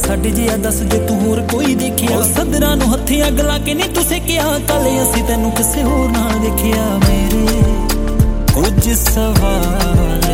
ਸਾਡੇ ਜਿਹਾ ਦੱਸ ਜੇ ਤੂੰ ਹੋਰ ਕੋਈ ਦੇਖਿਆ। ਸੱਦਰਾਂ ਨੂੰ ਹੱਥੀਂ ਅੱਗ ਲਾ ਕੇ ਨਹੀਂ ਤੁਸੀਂ ਕਿਹਾ ਕੱਲ ਅਸੀਂ ਤੈਨੂੰ ਕਿਸੇ ਹੋਰ ਨਾਲ ਦੇਖਿਆ। ਮੇਰੇ ਕੁਝ ਸਵਾਲ